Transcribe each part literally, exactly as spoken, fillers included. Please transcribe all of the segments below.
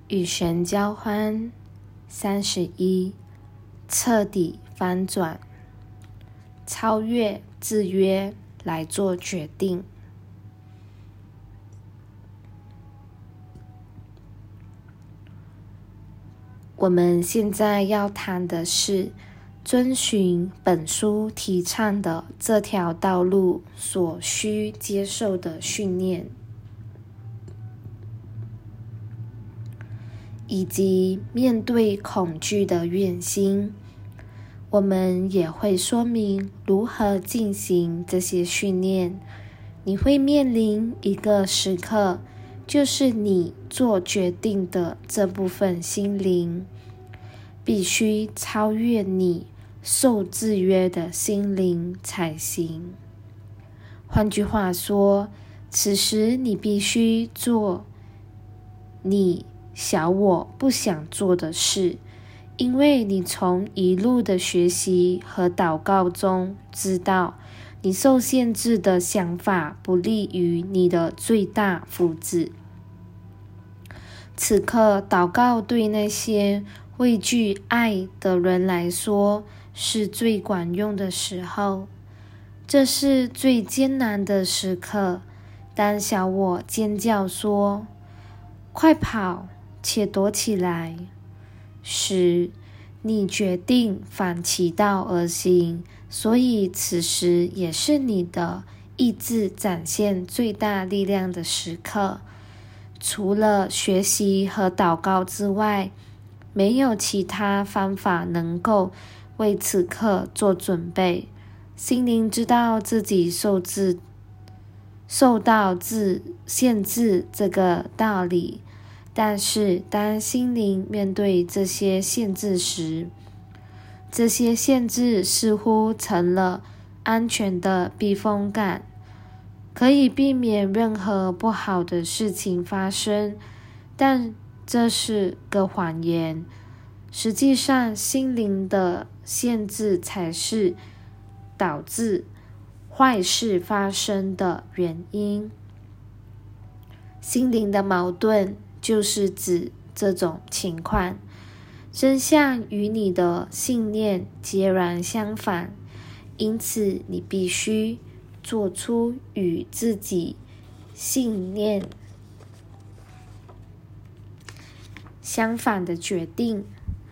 与神交欢。三十一，彻底翻转，超越制约来做决定。我们现在要谈的是遵循本书提倡的这条道路所需接受的训练，以及面对恐惧的愿心。我们也会说明如何进行这些训练。你会面临一个时刻，就是你做决定的这部分心灵必须超越你受制约的心灵才行。换句话说，此时你必须做你小我不想做的事，因为你从一路的学习和祷告中知道，你受限制的想法不利于你的最大福祉。此刻，祷告对那些畏惧爱的人来说是最管用的时候。这是最艰难的时刻，当小我尖叫说快跑，且躲起来时，你决定反其道而行，所以此时也是你的意志展现最大力量的时刻。除了学习和祷告之外，没有其他方法能够为此刻做准备。心灵知道自己受制受到制限制这个道理，但是当心灵面对这些限制时，这些限制似乎成了安全的避风港，可以避免任何不好的事情发生。但这是个谎言，实际上心灵的限制才是导致坏事发生的原因。心灵的矛盾就是指这种情况，真相与你的信念截然相反，因此你必须做出与自己信念相反的决定。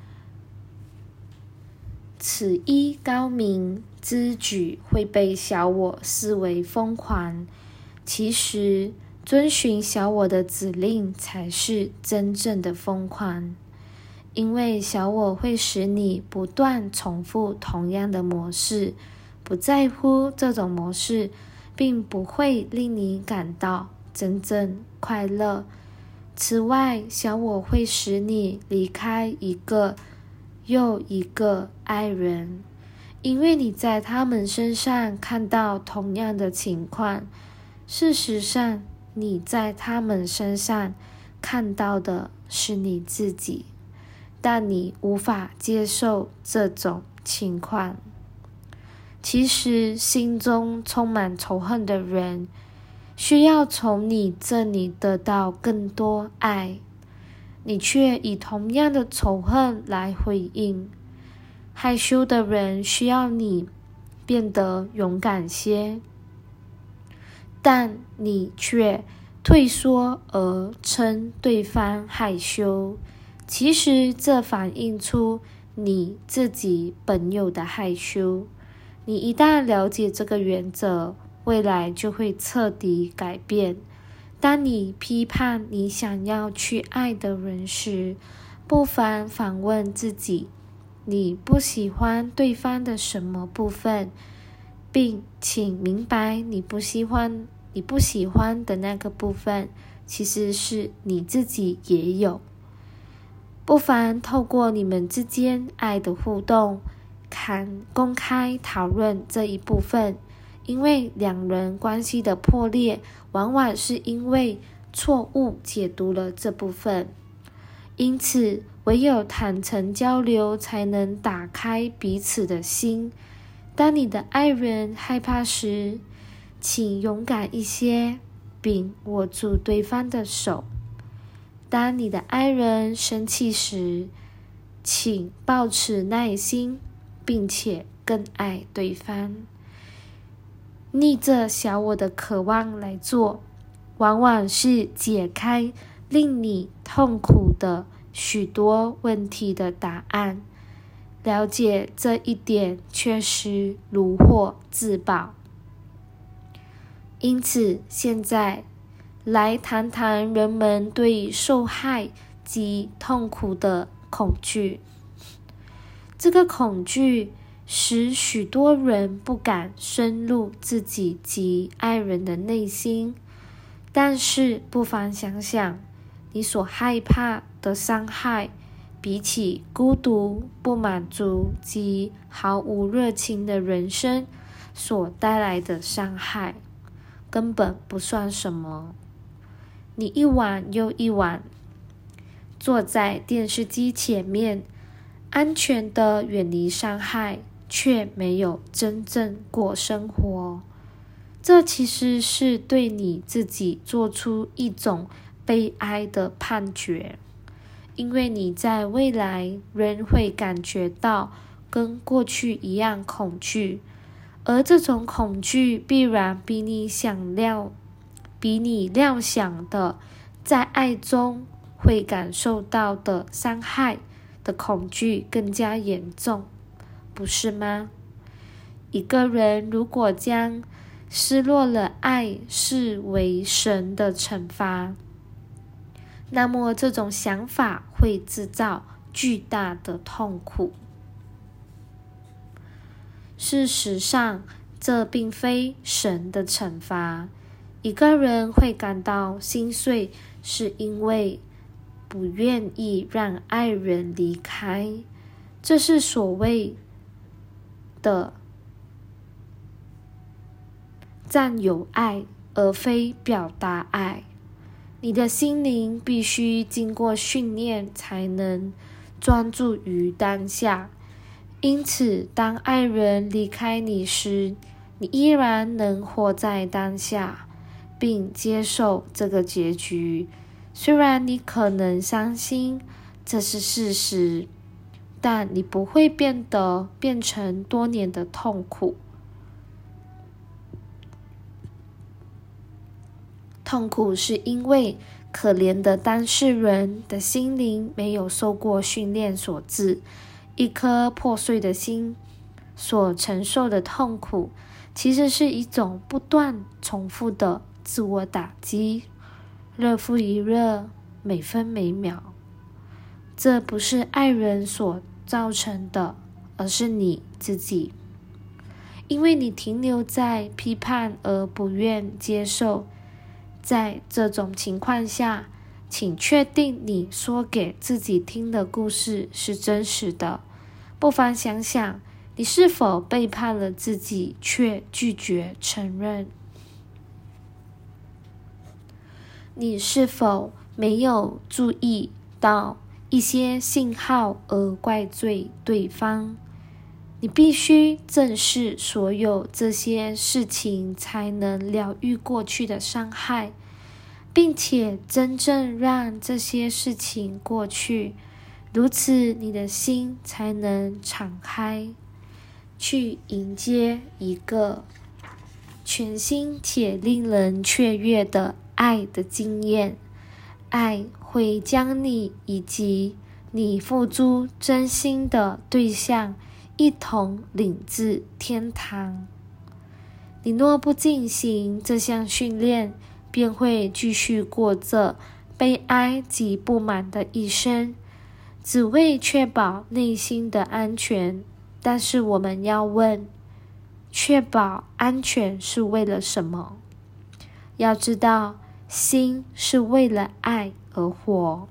此一高明之举会被小我视为疯狂，其实遵循小我的指令才是真正的疯狂，因为小我会使你不断重复同样的模式，不在乎这种模式并不会令你感到真正快乐。此外，小我会使你离开一个又一个爱人，因为你在他们身上看到同样的情况。事实上，你在他们身上看到的是你自己，但你无法接受这种情况。其实，心中充满仇恨的人需要从你这里得到更多爱，你却以同样的仇恨来回应。害羞的人需要你变得勇敢些，但你却退缩而称对方害羞。其实这反映出你自己本有的害羞。你一旦了解这个原则，未来就会彻底改变。当你批判你想要去爱的人时，不妨反问自己，你不喜欢对方的什么部分，并请明白你不喜欢你不喜欢的那个部分，其实是你自己也有。不妨透过你们之间爱的互动，看公开讨论这一部分，因为两人关系的破裂，往往是因为错误解读了这部分。因此，唯有坦诚交流，才能打开彼此的心。当你的爱人害怕时，请勇敢一些，并握住对方的手。 当你的爱人生气时，请保持耐心，并且更爱对方。逆着小我的渴望来做，往往是解开令你痛苦的许多问题的答案。了解这一点确实如获至宝。因此，现在来谈谈人们对受害及痛苦的恐惧。这个恐惧使许多人不敢深入自己及爱人的内心，但是不妨想想，你所害怕的伤害，比起孤独、不满足及毫无热情的人生所带来的伤害，根本不算什么。你一晚又一晚坐在电视机前面，安全地远离伤害，却没有真正过生活。这其实是对你自己做出一种悲哀的判决，因为你在未来仍会感觉到跟过去一样恐惧，而这种恐惧必然比你想料比你料想的在爱中会感受到的伤害的恐惧更加严重，不是吗？一个人如果将失落了爱视为神的惩罚，那么这种想法会制造巨大的痛苦。事实上，这并非神的惩罚。一个人会感到心碎，是因为不愿意让爱人离开，这是所谓的占有爱，而非表达爱。你的心灵必须经过训练，才能专注于当下。因此，当爱人离开你时，你依然能活在当下，并接受这个结局。虽然你可能相信这是事实，但你不会变得变成多年的痛苦。痛苦是因为可怜的当事人的心灵没有受过训练所致。一颗破碎的心所承受的痛苦，其实是一种不断重复的自我打击，日复一日，每分每秒。这不是爱人所造成的，而是你自己。因为你停留在批判而不愿接受。在这种情况下，请确定你说给自己听的故事是真实的。不妨想想，你是否背叛了自己，却拒绝承认？你是否没有注意到一些信号而怪罪对方？你必须正视所有这些事情，才能疗愈过去的伤害，并且真正让这些事情过去，如此你的心才能敞开，去迎接一个全新且令人雀跃的爱的经验。爱会将你以及你付诸真心的对象一同领至天堂。你若不进行这项训练，便会继续过着悲哀及不满的一生，只为确保内心的安全。但是我们要问，确保安全是为了什么？要知道，心是为了爱而活。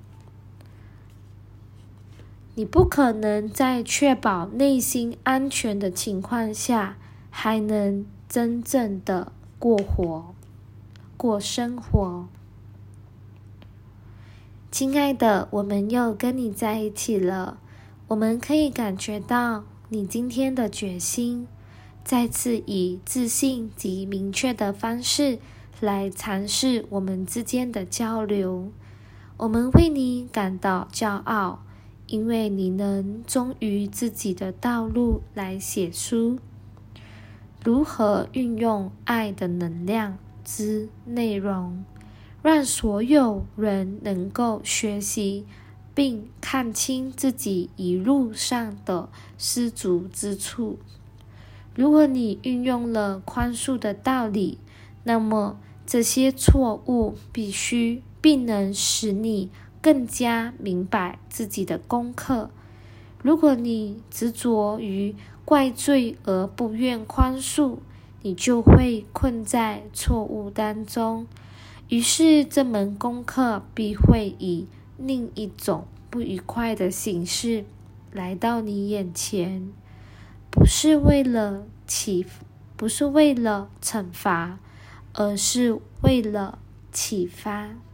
你不可能在确保内心安全的情况下，还能真正的过活、过生活。亲爱的，我们又跟你在一起了。我们可以感觉到你今天的决心，再次以自信及明确的方式来尝试我们之间的交流。 我们为你感到骄傲，因为你能忠于自己的道路来写书。如何运用爱的能量之内容，让所有人能够学习并看清自己一路上的失足之处。如果你运用了宽恕的道理，那么这些错误必须并能使你更加明白自己的功课。如果你执着于怪罪而不愿宽恕，你就会困在错误当中，于是这门功课必会以另一种不愉快的形式来到你眼前，不是为了启，不是为了惩罚，而是为了启发。